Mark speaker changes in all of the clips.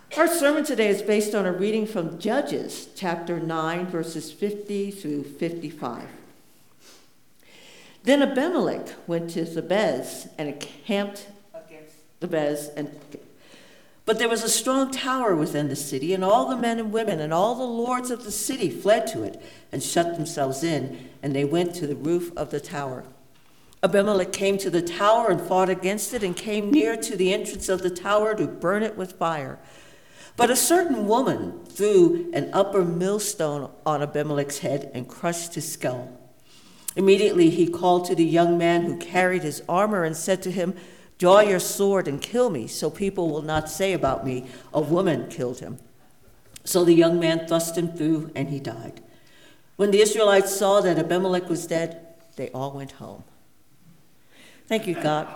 Speaker 1: Our sermon today is based on a reading from Judges, chapter 9, verses 50 through 55. Then Abimelech went to Thebez and encamped against Thebez, but there was a strong tower within the city, and all the men and women and all the lords of the city fled to it and shut themselves in, and they went to the roof of the tower. Abimelech came to the tower and fought against it and came near to the entrance of the tower to burn it with fire. But a certain woman threw an upper millstone on Abimelech's head and crushed his skull. Immediately he called to the young man who carried his armor and said to him, "Draw your sword and kill me, so people will not say about me, 'A woman killed him.'" So the young man thrust him through, and he died. When the Israelites saw that Abimelech was dead, they all went home. Thank you, God.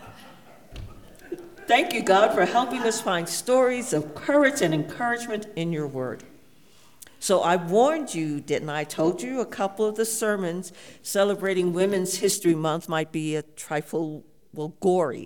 Speaker 1: Thank you, God, for helping us find stories of courage and encouragement in your word. So I warned you, didn't I? I told you a couple of the sermons celebrating Women's History Month might be a trifle, gory.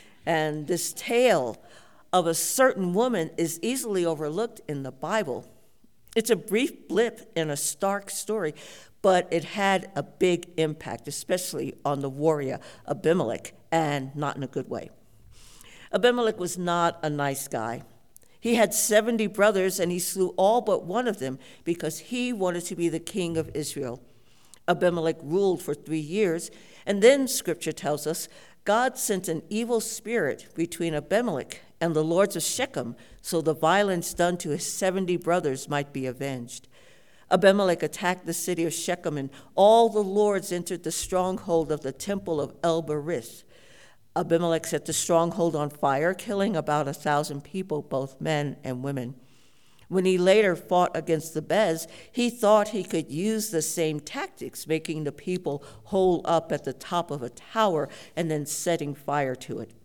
Speaker 1: And this tale of a certain woman is easily overlooked in the Bible. It's a brief blip in a stark story, but it had a big impact, especially on the warrior Abimelech, and not in a good way. Abimelech was not a nice guy. He had 70 brothers, and he slew all but one of them because he wanted to be the king of Israel. Abimelech ruled for 3 years, and then Scripture tells us God sent an evil spirit between Abimelech and the lords of Shechem, so the violence done to his 70 brothers might be avenged. Abimelech attacked the city of Shechem, and all the lords entered the stronghold of the temple of El-Berith. Abimelech set the stronghold on fire, killing about 1,000 people, both men and women. When he later fought against Thebez, he thought he could use the same tactics, making the people hole up at the top of a tower and then setting fire to it.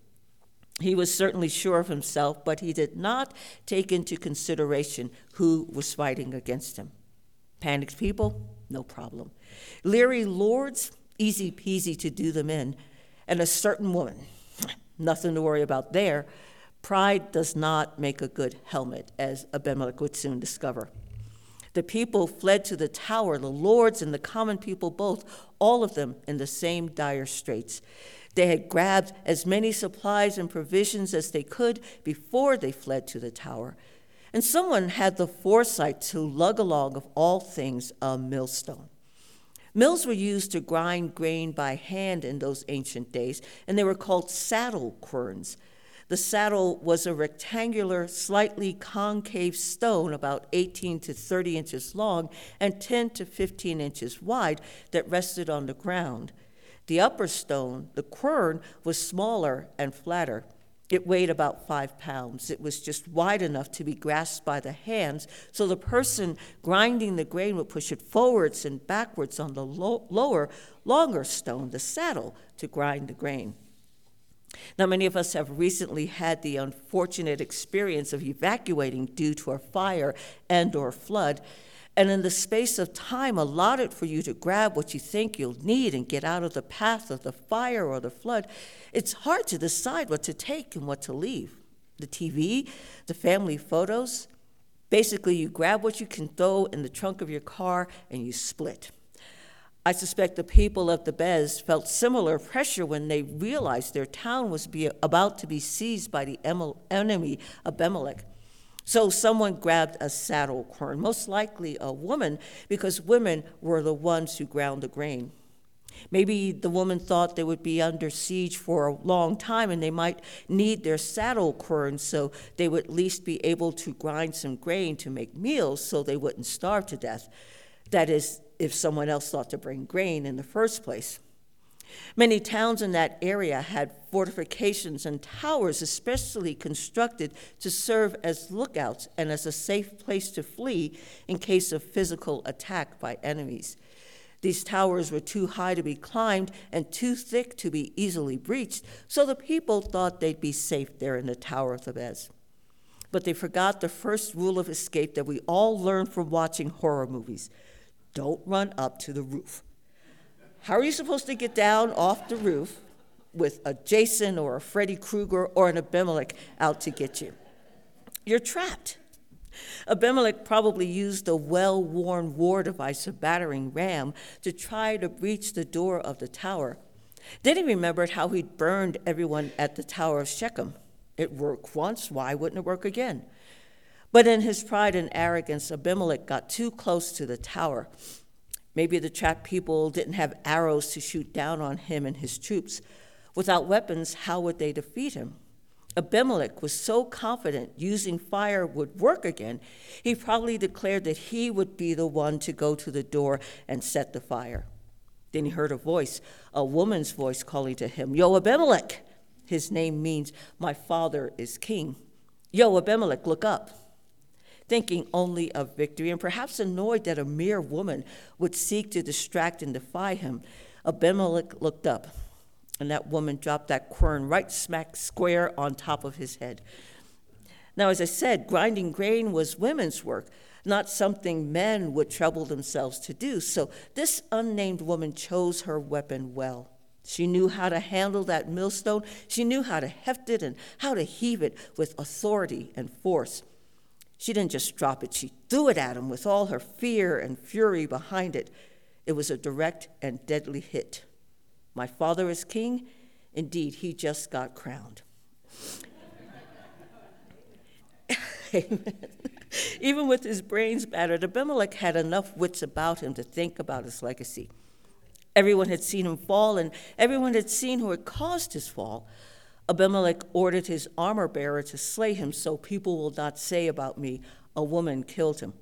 Speaker 1: He was certainly sure of himself, but he did not take into consideration who was fighting against him. Panicked people? No problem. Leery lords? Easy peasy to do them in. And a certain woman, nothing to worry about there. Pride does not make a good helmet, as Abimelech would soon discover. The people fled to the tower, the lords and the common people both, all of them in the same dire straits. They had grabbed as many supplies and provisions as they could before they fled to the tower. And someone had the foresight to lug along, of all things, a millstone. Mills were used to grind grain by hand in those ancient days, and they were called saddle querns. The saddle was a rectangular, slightly concave stone about 18 to 30 inches long and 10 to 15 inches wide that rested on the ground. The upper stone, the quern, was smaller and flatter. It weighed about 5 pounds. It was just wide enough to be grasped by the hands, so the person grinding the grain would push it forwards and backwards on the lower, longer stone, the saddle, to grind the grain. Now, many of us have recently had the unfortunate experience of evacuating due to a fire and or flood, and in the space of time allotted for you to grab what you think you'll need and get out of the path of the fire or the flood, it's hard to decide what to take and what to leave. The TV, the family photos, basically you grab what you can throw in the trunk of your car and you split. I suspect the people of Thebez felt similar pressure when they realized their town was about to be seized by the enemy Abimelech. So someone grabbed a saddle quern, most likely a woman, because women were the ones who ground the grain. Maybe the woman thought they would be under siege for a long time and they might need their saddle quern so they would at least be able to grind some grain to make meals so they wouldn't starve to death. That is, if someone else thought to bring grain in the first place. Many towns in that area had fortifications and towers especially constructed to serve as lookouts and as a safe place to flee in case of physical attack by enemies. These towers were too high to be climbed and too thick to be easily breached, so the people thought they'd be safe there in the Tower of Thebez. But they forgot the first rule of escape that we all learned from watching horror movies. Don't run up to the roof. How are you supposed to get down off the roof with a Jason or a Freddy Krueger or an Abimelech out to get you? You're trapped. Abimelech probably used a well-worn war device, a battering ram, to try to breach the door of the tower. Then he remembered how he'd burned everyone at the Tower of Shechem. It worked once, why wouldn't it work again? But in his pride and arrogance, Abimelech got too close to the tower. Maybe the trapped people didn't have arrows to shoot down on him and his troops. Without weapons, how would they defeat him? Abimelech was so confident using fire would work again, he probably declared that he would be the one to go to the door and set the fire. Then he heard a woman's voice calling to him, "Yo, Abimelech!" His name means, "My father is king." "Yo, Abimelech, look up." Thinking only of victory and perhaps annoyed that a mere woman would seek to distract and defy him, Abimelech looked up, and that woman dropped that quern right smack square on top of his head. Now, as I said, grinding grain was women's work, not something men would trouble themselves to do. So this unnamed woman chose her weapon well. She knew how to handle that millstone. She knew how to heft it and how to heave it with authority and force. She didn't just drop it, she threw it at him with all her fear and fury behind it. It was a direct and deadly hit. My father is king. Indeed, he just got crowned. Amen. Even with his brains battered, Abimelech had enough wits about him to think about his legacy. Everyone had seen him fall, and everyone had seen who had caused his fall. Abimelech ordered his armor bearer to slay him so people will not say about me, "A woman killed him."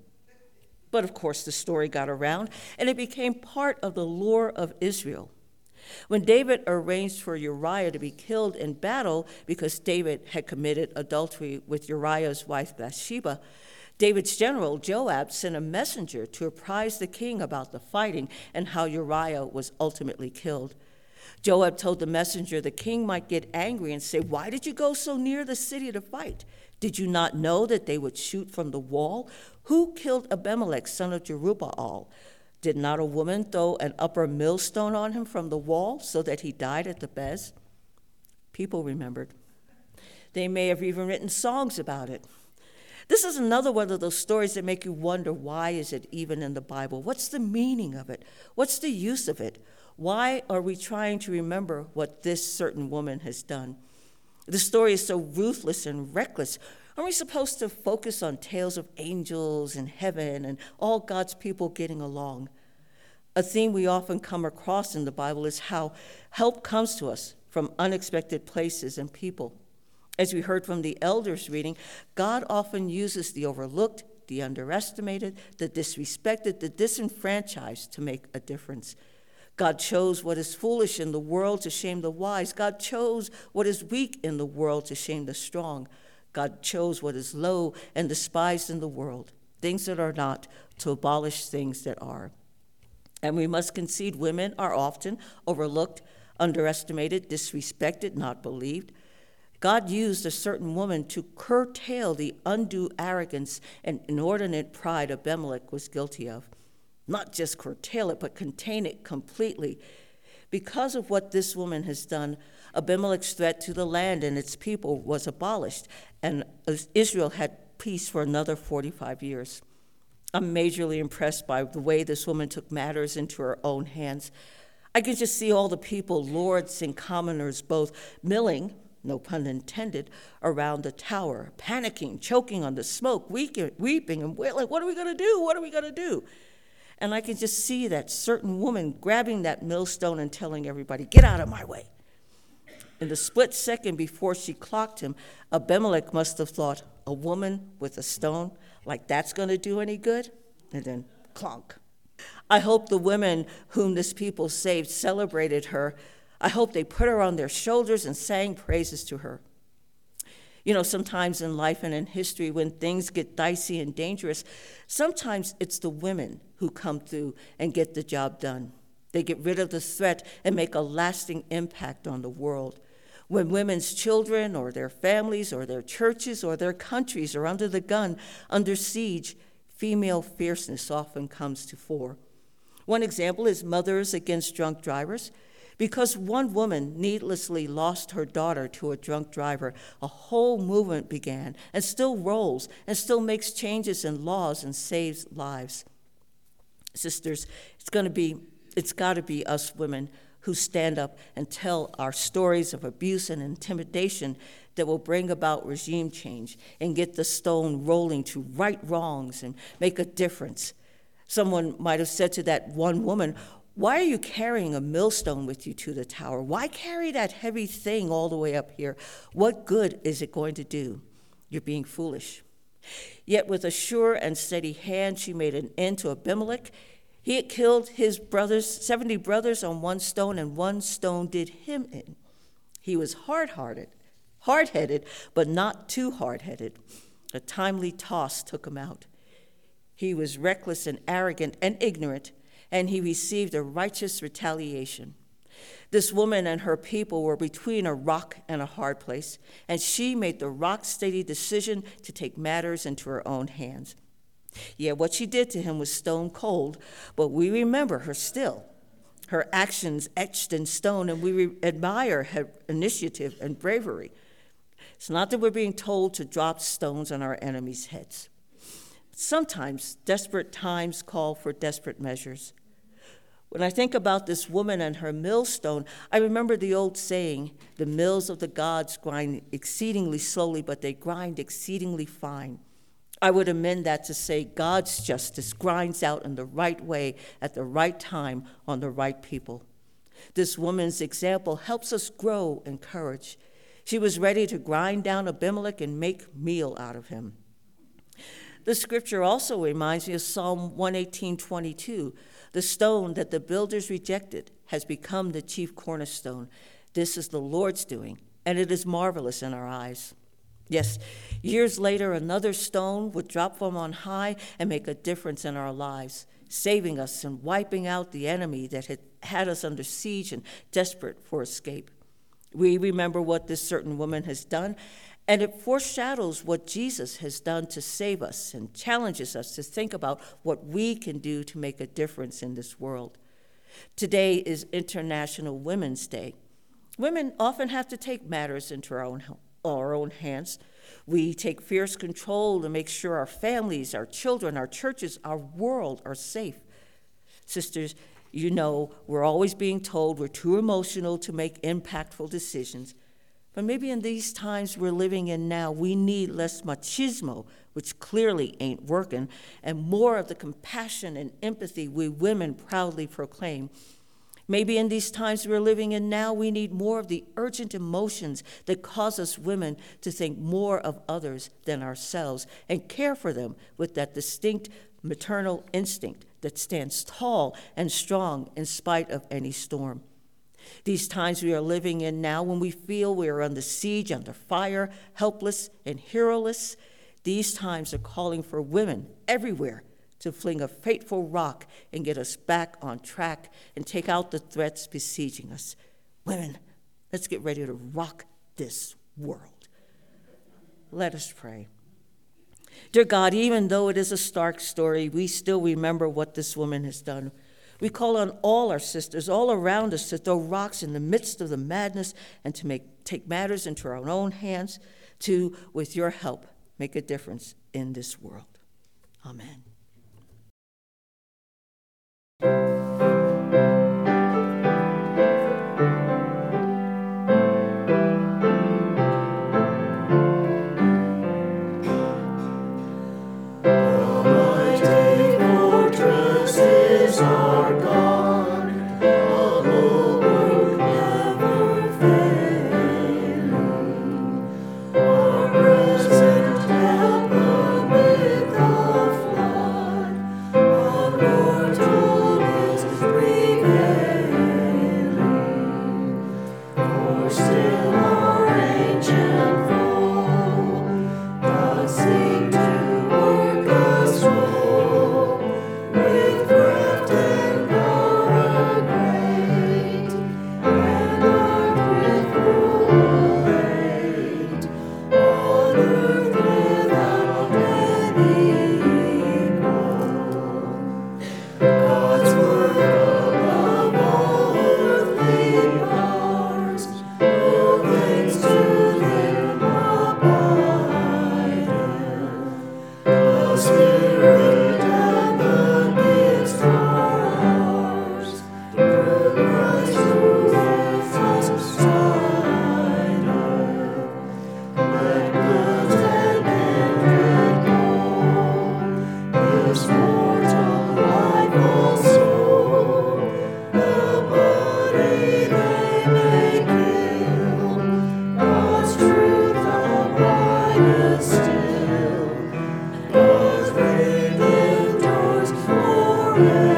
Speaker 1: But of course, the story got around, and it became part of the lore of Israel. When David arranged for Uriah to be killed in battle because David had committed adultery with Uriah's wife Bathsheba, David's general, Joab, sent a messenger to apprise the king about the fighting and how Uriah was ultimately killed. Joab told the messenger the king might get angry and say, "Why did you go so near the city to fight? Did you not know that they would shoot from the wall? Who killed Abimelech, son of Jerubbaal? Did not a woman throw an upper millstone on him from the wall so that he died at the Bez?" People remembered. They may have even written songs about it. This is another one of those stories that make you wonder, why is it even in the Bible? What's the meaning of it? What's the use of it? Why are we trying to remember what this certain woman has done? The story is so ruthless and reckless. Aren't we supposed to focus on tales of angels and heaven and all God's people getting along? A theme we often come across in the Bible is how help comes to us from unexpected places and people. As we heard from the elders reading, God often uses the overlooked, the underestimated, the disrespected, the disenfranchised to make a difference. God chose what is foolish in the world to shame the wise. God chose what is weak in the world to shame the strong. God chose what is low and despised in the world, things that are not, to abolish things that are. And we must concede women are often overlooked, underestimated, disrespected, not believed. God used a certain woman to curtail the undue arrogance and inordinate pride Abimelech was guilty of. Not just curtail it, but contain it completely. Because of what this woman has done, Abimelech's threat to the land and its people was abolished, and Israel had peace for another 45 years. I'm majorly impressed by the way this woman took matters into her own hands. I can just see all the people, lords and commoners, both milling, no pun intended, around the tower, panicking, choking on the smoke, weeping and wailing, "What are we going to do? What are we going to do?" And I can just see that certain woman grabbing that millstone and telling everybody, "Get out of my way." In the split second before she clocked him, Abimelech must have thought, "A woman with a stone, like that's going to do any good?" And then clunk. I hope the women whom this people saved celebrated her. I hope they put her on their shoulders and sang praises to her. You know, sometimes in life and in history, when things get dicey and dangerous, sometimes it's the women who come through and get the job done. They get rid of the threat and make a lasting impact on the world. When women's children or their families or their churches or their countries are under the gun, under siege, female fierceness often comes to fore. One example is Mothers Against Drunk Drivers. Because one woman needlessly lost her daughter to a drunk driver, a whole movement began and still rolls and still makes changes in laws and saves lives. Sisters, it's got to be us women who stand up and tell our stories of abuse and intimidation that will bring about regime change and get the stone rolling to right wrongs and make a difference. Someone might have said to that one woman, "Why are you carrying a millstone with you to the tower? Why carry that heavy thing all the way up here? What good is it going to do? You're being foolish." Yet with a sure and steady hand, she made an end to Abimelech. He had killed his 70 brothers on one stone, and one stone did him in. He was hard-headed, but not too hard-headed. A timely toss took him out. He was reckless and arrogant and ignorant, and he received a righteous retaliation. This woman and her people were between a rock and a hard place, and she made the rock-steady decision to take matters into her own hands. Yeah, what she did to him was stone cold, but we remember her still. Her actions etched in stone, and we admire her initiative and bravery. It's not that we're being told to drop stones on our enemies' heads. Sometimes desperate times call for desperate measures. When I think about this woman and her millstone, I remember the old saying, "The mills of the gods grind exceedingly slowly, but they grind exceedingly fine." I would amend that to say God's justice grinds out in the right way at the right time on the right people. This woman's example helps us grow in courage. She was ready to grind down Abimelech and make meal out of him. The scripture also reminds me of Psalm 118:22. "The stone that the builders rejected has become the chief cornerstone. This is the Lord's doing, and it is marvelous in our eyes." Yes, years later, another stone would drop from on high and make a difference in our lives, saving us and wiping out the enemy that had us under siege and desperate for escape. We remember what this certain woman has done, and it foreshadows what Jesus has done to save us and challenges us to think about what we can do to make a difference in this world. Today is International Women's Day. Women often have to take matters into our own hands. We take fierce control to make sure our families, our children, our churches, our world are safe. Sisters, you know we're always being told we're too emotional to make impactful decisions. But maybe in these times we're living in now, we need less machismo, which clearly ain't working, and more of the compassion and empathy we women proudly proclaim. Maybe in these times we're living in now, we need more of the urgent emotions that cause us women to think more of others than ourselves and care for them with that distinct maternal instinct that stands tall and strong in spite of any storm. These times we are living in now, when we feel we are under siege, under fire, helpless and heroless, these times are calling for women everywhere to fling a fateful rock and get us back on track and take out the threats besieging us. Women, let's get ready to rock this world. Let us pray. Dear God, even though it is a stark story, we still remember what this woman has done. We call on all our sisters all around us to throw rocks in the midst of the madness and to take matters into our own hands to, with your help, make a difference in this world. Amen.
Speaker 2: Our present helper, make the flood. Spirit and the gifts are ours. Through Christ who gives us light. Let good and kindred go. This mortal life also, the body they may kill. God's truth abideth still. God's reign endures forever.